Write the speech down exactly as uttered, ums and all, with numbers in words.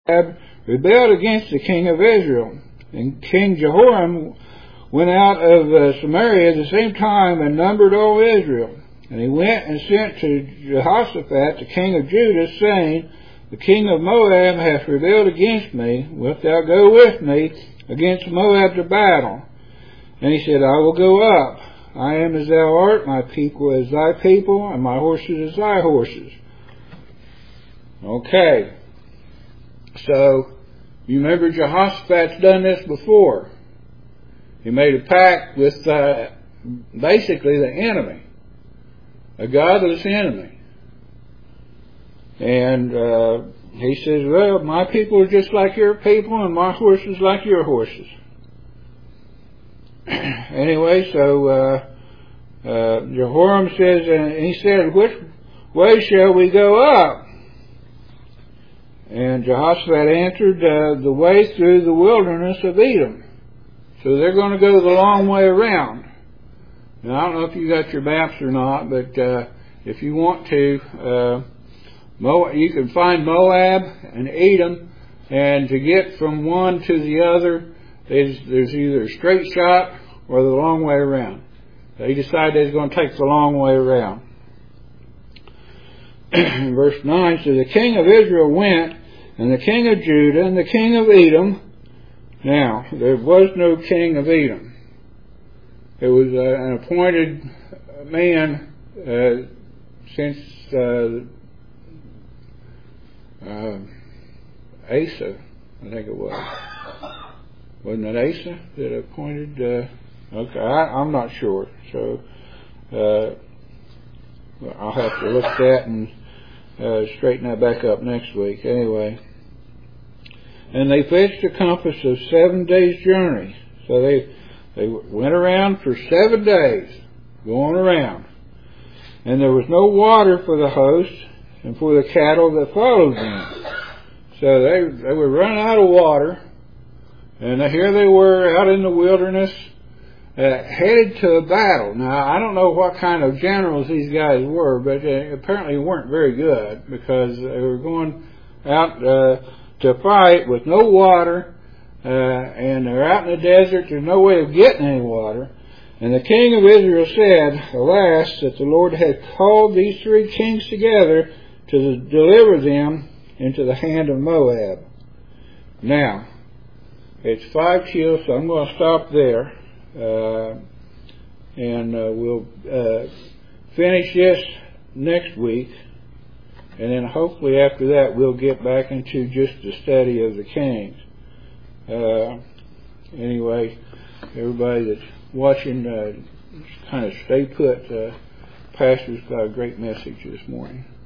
rebelled against the king of Israel. And King Jehoram went out of uh, Samaria at the same time and numbered all Israel. And he went and sent to Jehoshaphat, the king of Judah, saying, the king of Moab hath rebelled against me. Wilt thou go with me against Moab to battle? And he said, I will go up. I am as thou art, my people as thy people, and my horses as thy horses. Okay. So, you remember Jehoshaphat's done this before. He made a pact with uh, basically the enemy, a godless enemy. And uh, he says, well, my people are just like your people, and my horses like your horses. Anyway, so uh, uh, Jehoram says, and he said, which way shall we go up? And Jehoshaphat answered, uh, the way through the wilderness of Edom. So they're going to go the long way around. Now, I don't know if you got your maps or not, but uh, if you want to, uh, Moab, you can find Moab and Edom, and to get from one to the other, there's, there's either a straight shot or the long way around. They decided they was going to take the long way around. Verse nine says, the king of Israel went, and the king of Judah, and the king of Edom. Now, there was no king of Edom. It was uh, an appointed man uh, since uh, uh, Asa, I think it was. Wasn't it Asa that appointed? Uh, okay, I, I'm not sure. So uh, I'll have to look at that and uh, straighten that back up next week. Anyway, and they fetched a compass of seven days' journey. So they they went around for seven days, going around, and there was no water for the host and for the cattle that followed them. So they they were running out of water. And here they were out in the wilderness, uh, headed to a battle. Now, I don't know what kind of generals these guys were, but they apparently weren't very good, because they were going out uh, to fight with no water, uh, and they're out in the desert. There's no way of getting any water. And the king of Israel said, alas, that the Lord had called these three kings together to deliver them into the hand of Moab. Now, it's five till, so I'm going to stop there, uh, and uh, we'll uh, finish this next week, and then hopefully after that we'll get back into just the study of the kings. Uh, anyway, everybody that's watching, uh, kind of stay put. Uh, Pastor's got a great message this morning.